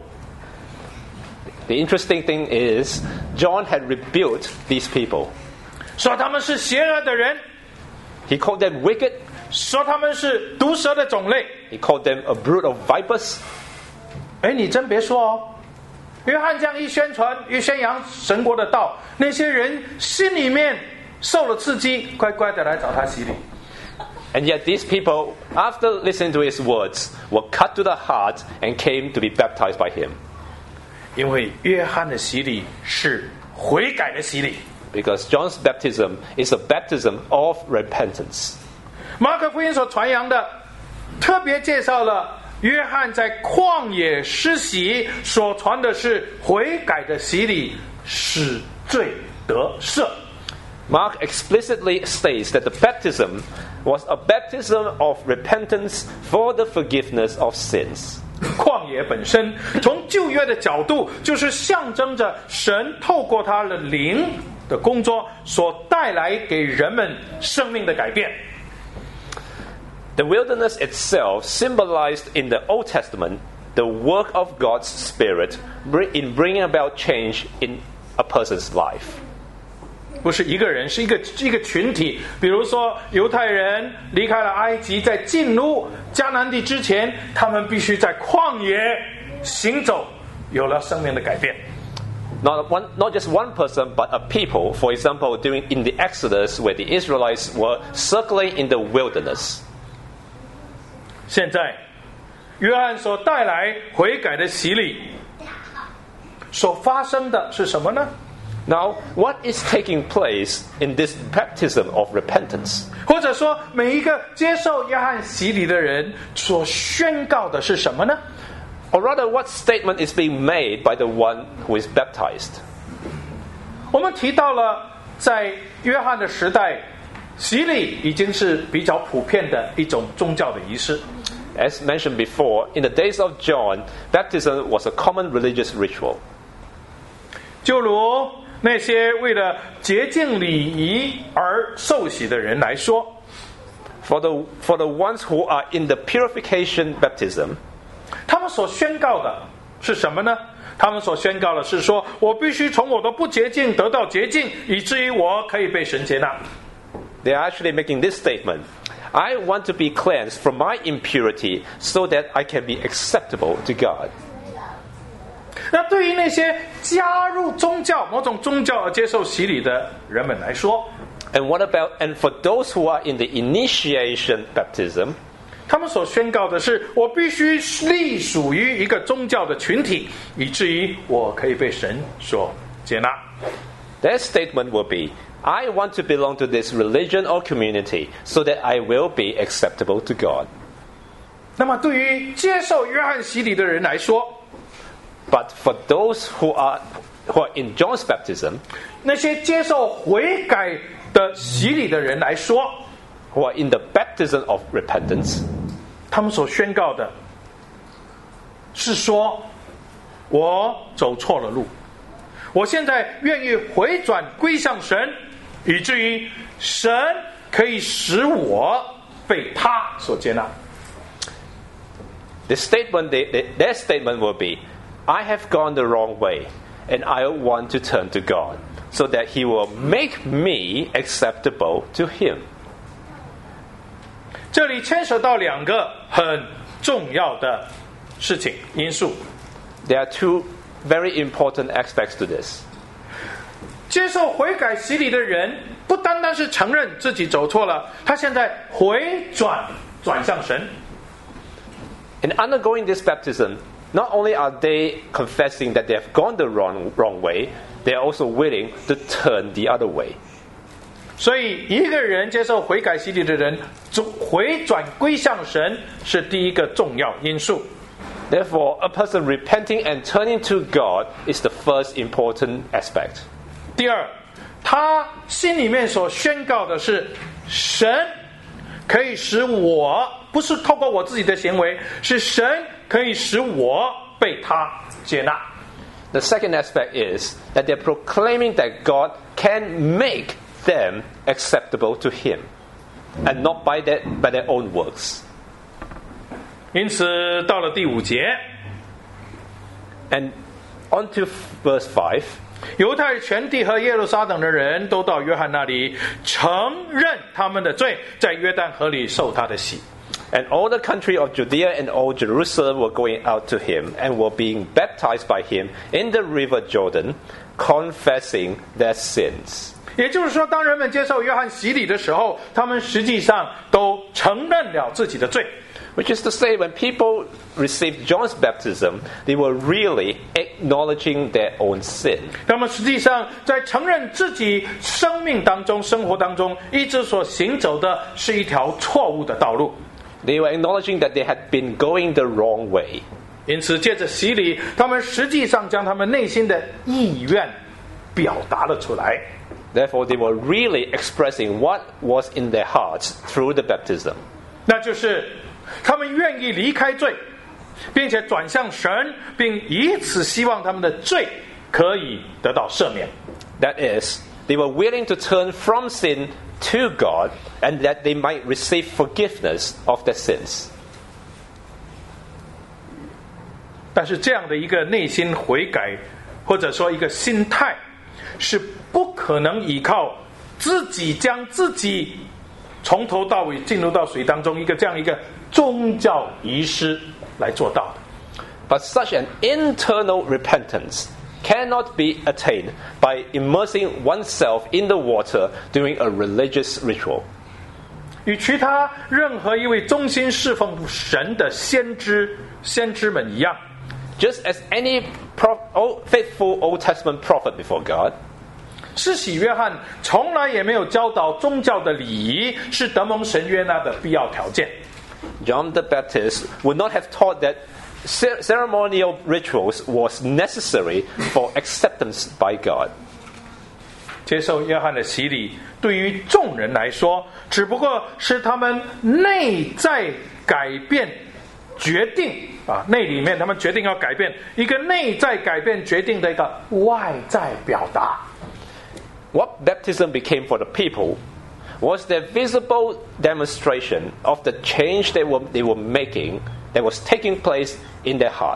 B: The interesting thing is, John had rebuked these people.
A: 说他们是邪恶的人，
B: He called them wicked.
A: 说他们是毒蛇的种类。
B: He called them a brood of vipers.
A: 哎，你真别说哦，约翰这样一宣传、一宣扬神国的道，那些人心里面受了刺激，乖乖的来找他洗礼。
B: And yet these people, after listening to his words, were cut to the heart and came to be baptized by him.
A: 因为约翰的洗礼是悔改的洗礼。
B: Because John's baptism is a baptism of repentance.
A: 马可福音所传扬的，特别介绍了约翰在旷野施洗，所传的是悔改的洗礼，使罪得赦。
B: Mark explicitly states that the baptism was a baptism of repentance for the forgiveness of sins.
A: 旷野本身从旧约的角度，就是象征着神透过他的灵的工作所带来给人们生命的改变。
B: The wilderness itself symbolized in the Old Testament the work of God's Spirit in bringing about change in a person's life.
A: 不是一个人，是一个一个群体。比如说，犹太人离开了埃及，在进入迦南地之前，他们必须在旷野行走，有了生命的改变。
B: Not one, not just one person, but a people. For example, during in the Exodus, where the Israelites were circling in the wilderness.
A: 现在，约翰所带来悔改的洗礼，所发生的是什么呢？
B: Now, what is taking place in this baptism of repentance?
A: 或者说，每一个接受约翰洗礼的人所宣告的是什么呢？
B: Or rather, what statement is being made by the one who is baptized?
A: 我们提到了，在约翰的时代，洗礼已经是比较普遍的一种宗教的仪式。
B: As mentioned before, in the days of John, baptism was a common religious ritual.
A: 就如那些为了洁净礼仪而受洗的人来说，
B: For the, for the ones who are in the purification baptism,
A: 他们所宣告的是什么呢？ 他们所宣告的是说，我必须从我的不洁净得到洁净，以至于我可以被神接纳。
B: They are actually making this statement. I want to be cleansed from my impurity so that I can be acceptable to God.
A: 那对于那些加入宗教、某种宗教而接受洗礼的人们来说，
B: And what about, and for those who are in the initiation baptism,
A: 他们所宣告的是，我必须隶属于一个宗教的群体，以至于我可以被神所接纳。
B: their statement will be, I want to belong to this religion or community so that I will be acceptable to God.
A: 那么对于接受约翰洗礼的人来说，
B: But for those who are, who are in John's baptism,
A: 那些接受悔改的洗礼的人来说，
B: who are in the baptism of repentance,
A: 他们所宣告的是说，我走错了路，我现在愿意回转归向神，以至于神可以使我被他所接纳。
B: the statement, they, they, their statement will be, I have gone the wrong way and I want to turn to God so that He will make me acceptable to Him.
A: 这里牵扯到两个很重要的事情因素。
B: There are two very important aspects to this.
A: 接受悔改洗礼的人，不单单是承认自己走错了，他现在回转转向神。
B: In undergoing this baptism, not only are they confessing that they have gone the wrong, wrong way, they are also willing to turn the other way.
A: 所以，一个人接受悔改洗礼的人，回转归向神是第一个重要因素。
B: Therefore, a person repenting and turning to God is the first important aspect.
A: 第二，他心里面所宣告的是，神可以使我，不是透过我自己的行为，是神可以使我被他接纳。
B: The second aspect is that they're proclaiming that God can make them acceptable to Him, and not by their, by their own works.
A: 因此，到了第五节，
B: And on to verse five.
A: 犹太全地和耶路撒冷的人都到约翰那里，承认他们的罪，在约旦河里受他的洗。
B: And all the country of Judea and all Jerusalem were going out to him and were being baptized by him in the river Jordan, confessing their sins.
A: 也就是说，当人们接受约翰洗礼的时候，他们实际上都承认了自己的罪。
B: Which is to say, when people received John's baptism, they were really acknowledging their own sin.
A: 他们实际上在承认自己生命当中、生活当中一直所行走的是一条错误的道路。
B: They were acknowledging that they had been going the wrong way.
A: 因此，借着洗礼，他们实际上将他们内心的意愿表达了出来。
B: Therefore, they were really expressing what was in their hearts through the baptism.
A: 那就是他们愿意离开罪，并且转向神，并以此希望他们的罪可以得到赦免。
B: That is, they were willing to turn from sin to God and that they might receive forgiveness of their sins.
A: 但是这样的一个内心悔改，或者说一个心态，是不可能依靠自己将自己从头到尾进入到水当中一个这样一个宗教仪式来做到的。
B: But such an internal repentance cannot be attained by immersing oneself in the water during a religious ritual.
A: 与其他任何一位忠心侍奉神的先知先知们一样，
B: Just as any prof- old, faithful Old Testament prophet before God,
A: 施洗约翰从来也没有教导宗教的礼仪是得蒙神悦纳的必要条件。
B: John the Baptist would not have taught that cer- ceremonial rituals was necessary for acceptance by God.
A: 接受约翰的洗礼，对于众人来说，只不过是他们内在改变决定啊，内里面他们决定要改变一个内在改变决定的一个外在表达。
B: What baptism became for the people was their visible demonstration of the change they were, they were making that was taking place in their hearts.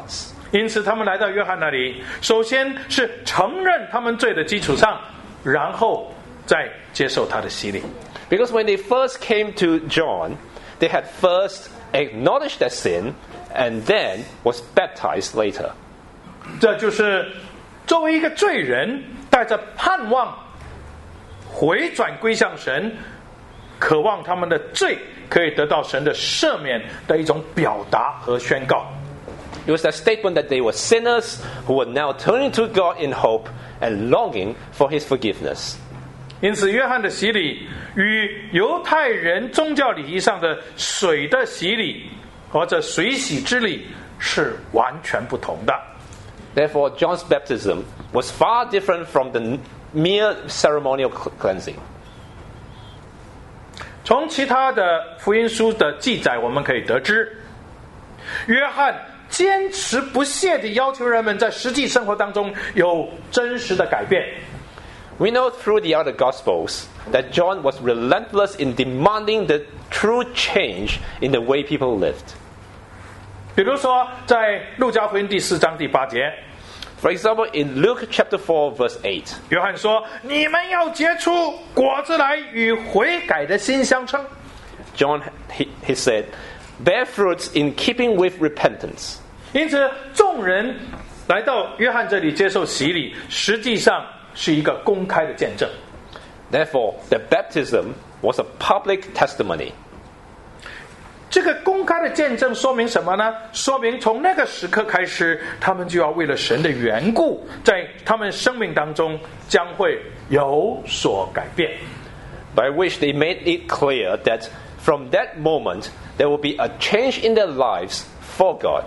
A: 因此他们来到约翰那里，首先是承认他们罪的基础上，然后再接受他的洗礼。
B: Because when they first came to John, they had first acknowledged their sin and then was baptized later.
A: 这就是作为一个罪人，带着盼望回转归向神，渴望他们的罪可以得到神的赦免的一种表达和宣告。
B: It was that statement that they were sinners who were now turning to God in hope and longing for His forgiveness.
A: 因此，约翰的洗礼与犹太人宗教礼仪上的水的洗礼或者水洗之礼是完全不同的。
B: Therefore, John's baptism was far different from the mere ceremonial cleansing.
A: 从其他的福音书的记载，我们可以得知，约翰坚持不懈地要求人们在实际生活当中有真实的改变。
B: We know through the other Gospels that John was relentless in demanding the true change in the way people lived.
A: 比如说，在路加福音第四章第八节，
B: For example, in Luke chapter four, verse eight,
A: 约翰说：“你们要结出果子来，与悔改的心相称。”
B: John he, he said, "Bear fruits in keeping with repentance."
A: 因此，众人来到约翰这里接受洗礼，实际上是一个公开的见证。
B: Therefore, the baptism was a public testimony.
A: 这个公开的见证说明什么呢？说明从那个时刻开始，他们就要为了神的缘故，在他们生命当中将会有所改变。
B: By which they made it clear that from that moment there will be a change in their lives for God.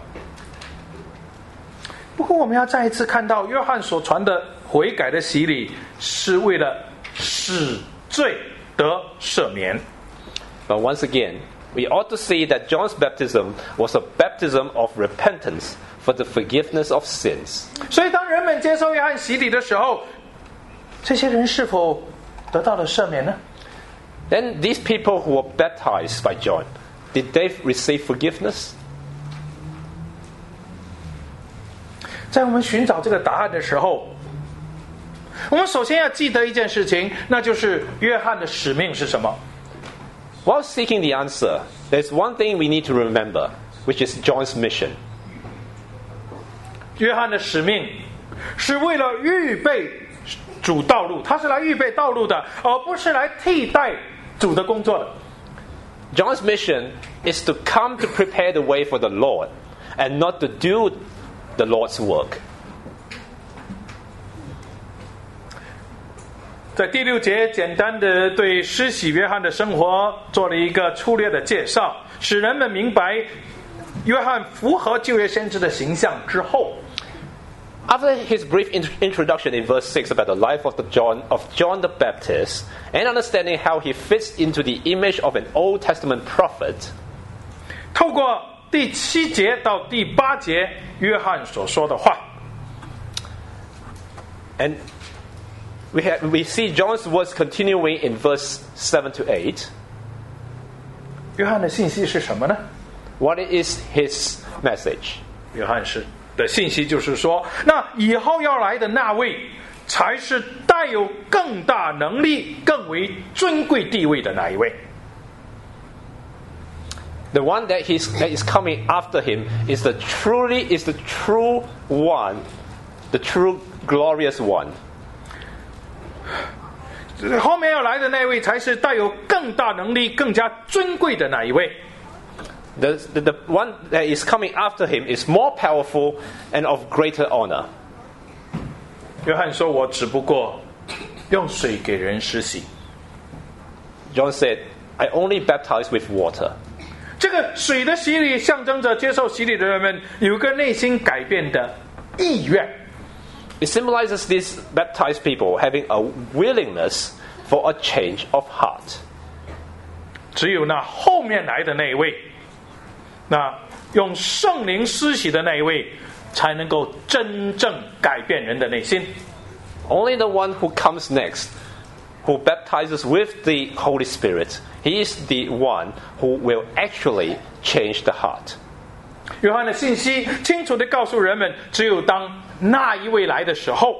A: 不过，我们要再一次看到，约翰所传的悔改的洗礼，是为了使罪得赦免。
B: But once again, we ought to see that John's baptism was a baptism of repentance for the forgiveness of sins.
A: 所以，当人们接受约翰洗礼的时候，这些人是否得到了赦免呢？
B: Then these people who were baptized by John, did they receive forgiveness?
A: 在我们寻找这个答案的时候，我们首先要记得一件事情，那就是约翰的使命是什么？
B: While seeking the answer, there's one thing we need to remember, which is John's mission.
A: 约翰的使命是为了预备主道路，他是来预备道路的，而不是来替代主的工作的。
B: John's mission is to come to prepare the way for the Lord, and not to do the Lord's work.
A: 在第六节，简单的对施洗约翰的生活做了一个粗略的介绍，使人们明白约翰符合旧约先知的形象之后，
B: After his brief int- introduction in verse six about the life of, the John, of John the Baptist, and understanding how he fits into the image of an Old Testament prophet,
A: 透过第七节到第八节约翰所说的话，
B: and we, have, we see John's words continuing in verse seven to eight.
A: 约翰的信息是什么呢？
B: What is his message?
A: 约翰是的信息就是说，那以后要来的那位，才是带有更大能力、更为尊贵地位的那一位。
B: The one that, he's, that is coming after him is the truly is the true one, the true glorious one.
A: 后面要来的那位，才是带有更大能力、更加尊贵的那一位。
B: The, the, the one that is coming after him is more powerful and of greater honor.
A: 约翰说：“我只不过用水给人施洗。”
B: John said, I only baptize with water.
A: 这个水的洗礼象征着接受洗礼的人们有个内心改变的意愿。
B: It symbolizes these baptized people having a willingness for a change of heart.
A: 只有那后面来的那一位，那用圣灵施洗的那一位，才能够真正改变人的内心。
B: Only the one who comes next, who baptizes with the Holy Spirit, he is the one who will actually change the heart.
A: 约翰的信息清楚地告诉人们，只有当那一位来的时候，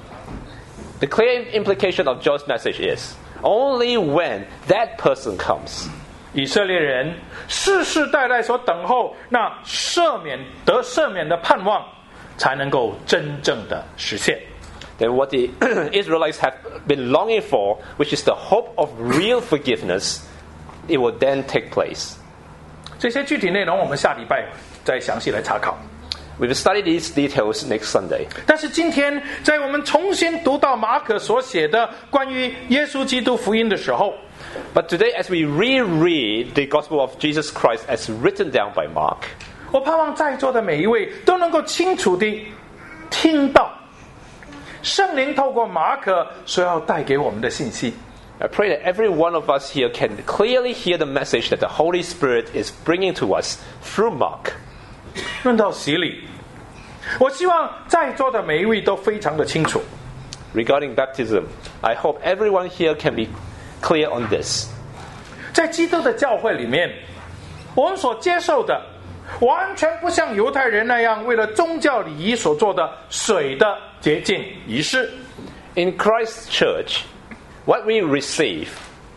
B: The clear implication of John's message is, only when that person comes,
A: 以色列人世世代代所等候那赦免得赦免的盼望，才能够真正的实现。
B: then what the Israelites have been longing for, which is the hope of real forgiveness, it will then take place.
A: 这些具体内容我们下礼拜再详细来查考。
B: We will study these details next Sunday.
A: 但是今天在我们重新读到马可所写的关于耶稣基督福音的时候，
B: But today, as we reread the Gospel of Jesus Christ as written down by Mark,
A: 我盼望在座的每一位都能够清楚地听到圣灵透过马可所要带给我们的信息。
B: I pray that every one of us here can clearly hear the message that the Holy Spirit is bringing to us through Mark.
A: 论到洗礼，我希望在座的每一位都非常的清楚。
B: Regarding baptism, I hope everyone here can be clear on this.
A: 在基督的教会里面，我们所接受的完全不像犹太人那样为了宗教礼仪所做的水的洁净仪式。
B: In Christ's church, what we receive,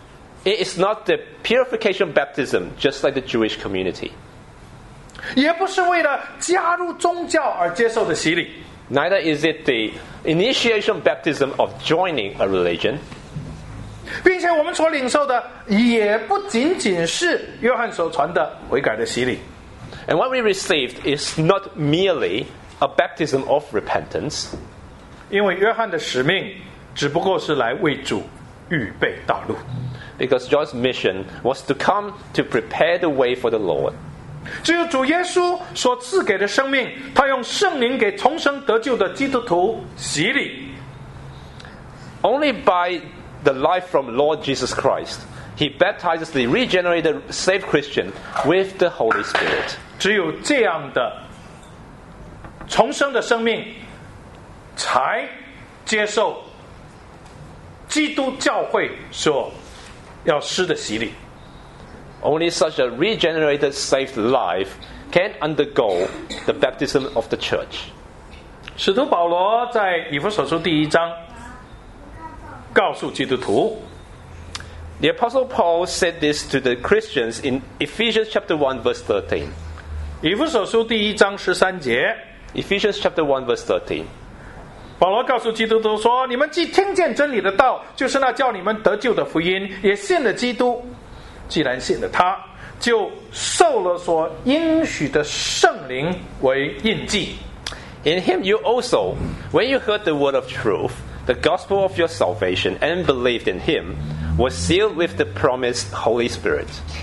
B: it is not the purification baptism just like the Jewish community.
A: 也不是为了加入宗教而接受的洗礼，
B: Neither is it the initiation baptism of joining a religion.
A: 并且我们所领受的也不仅仅是约翰所传的悔改的洗礼。
B: And what we received is not merely a baptism of repentance,
A: 因为约翰的使命只不过是来为主预备道路。
B: because John's mission was to come to prepare the way for the Lord.
A: 只有主耶稣所赐给的生命，他用圣灵给重生得救的基督徒洗礼。
B: Only by the life from Lord Jesus Christ, He baptizes the regenerated, saved Christian with the Holy Spirit.
A: 只有这样的重生的生命，才接受基督教会所要施的洗礼。
B: Only such a regenerated, saved life can undergo the baptism of the church.
A: 使徒保罗在以弗所书第一章告诉基督徒，
B: The Apostle Paul said this to the Christians in Ephesians chapter one, verse thirteen.
A: 以弗所书第一章十三节，
B: Ephesians chapter one, verse thirteen.
A: 保罗告诉基督徒说：“你们既听见真理的道，就是那叫你们得救的福音，也信了基督。既然信了他，就受了所应许的圣灵为印记。
B: In him you also, when you heard the word of truth, the gospel of your salvation, and believed in him, were sealed with the promised Holy Spirit. ”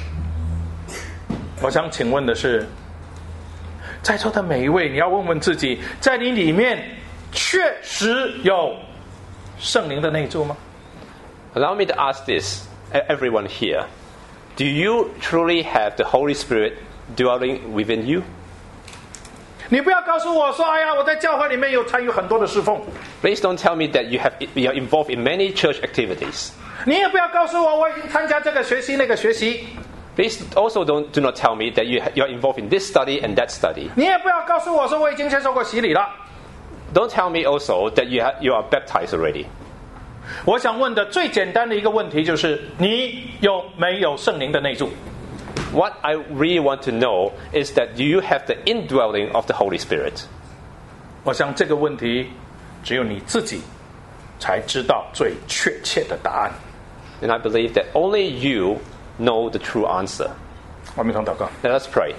A: 我想请问的是，在座的每一位，你要问问自己，在你里面确实有圣灵的内住吗？
B: Allow me to ask this, everyone here. Do you truly have the Holy Spirit dwelling within you?
A: 你不要告诉我说：“哎呀，我在教会里面有参与很多的侍奉。”
B: Please don't tell me that you have you are involved in many church activities.
A: 你也不要告诉我我已经参加这个学习那个学习。
B: Please also don't do not tell me that you you are involved in this study and that study.
A: 你也不要告诉我说我已经接受过洗礼了。
B: Don't tell me also that you ha- you are baptized already.
A: 我想问的最简单的一个问题就是：你有没有圣灵的内住？
B: What I really want to know is that do you have the indwelling of the Holy Spirit?
A: 我想这个问题只有你自己才知道最确切的答案。
B: And I believe that only you know the true answer.
A: 我们一同祷告。
B: Let us pray.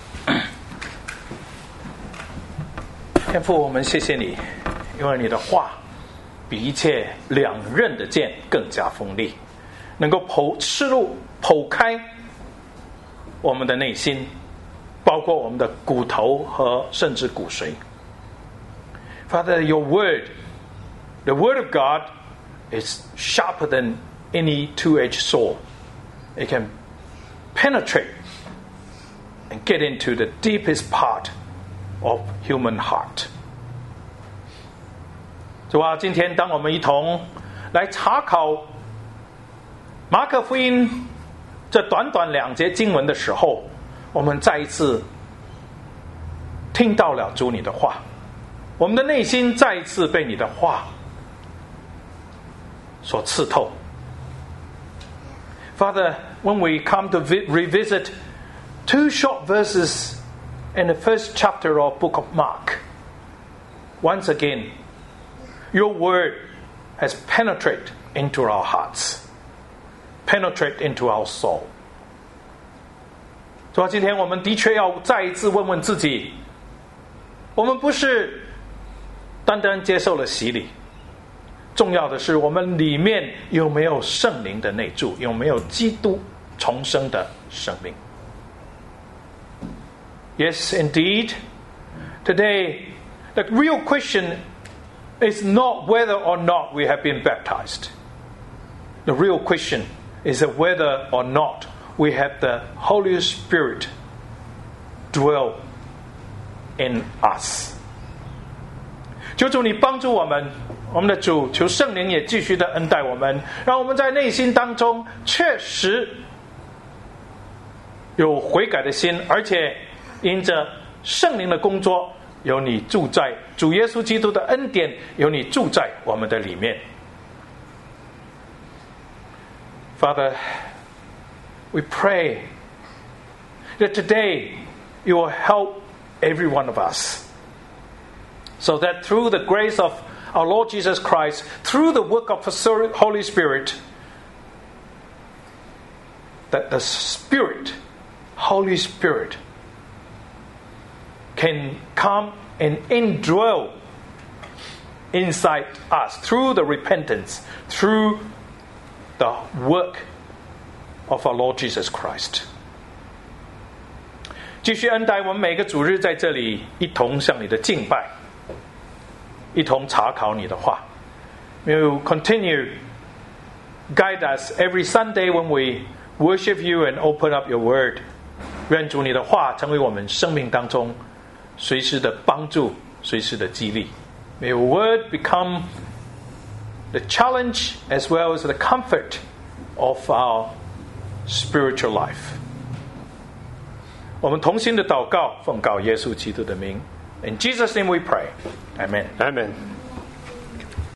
A: 天父，我们谢谢你，因为你的话比一切两刃的剑更加锋利，能够剖刺入、剖开我们的内心，包括我们的骨头和甚至骨髓。Father, your word, the word of God, is sharper than any two-edged sword. It can penetrate and get into the deepest part of human heart. 主啊，今天当我们一同来查考马可福音这短短两节经文的时候，我们再一次听到了主你的话，我们的内心再一次被你的话所刺透。 Father, when we come to vi- revisit two short verses in the first chapter of Book of Mark, once again, your word has penetrated into our hearts, penetrated into our soul. 主啊，今天我们的确要再一次问问自己，我们不是单单接受了洗礼，重要的是我们里面有没有圣灵的内住，有没有基督重生的生命。 Yes, indeed. Today, the real question is not whether or not we have been baptized. The real question is that whether or not we have the Holy Spirit dwell in us. 求主你帮助我们，我们的主，求圣灵也继续的恩待我们，让我们在内心当中确实有悔改的心，而且因着圣灵的工作，有你住在主耶稣基督的恩典，有你住在我们的里面。Father, we pray that today you will help every one of us, so that through the grace of our Lord Jesus Christ, through the work of the Holy Spirit, that the Spirit, Holy Spirit, can come and indwell inside us through the repentance, through the work of our Lord Jesus Christ. 继续恩待我们每个主日在这里一同向你的敬拜，一同查考你的话。May you continue guide us every Sunday when we worship you and open up your word. 愿主你的话成为我们生命当中随时的帮助，随时的激励。May your word become the challenge as well as the comfort of our spiritual life. 我们同心的祷告，奉告耶稣基督的名。In Jesus' name we pray. Amen.
B: Amen.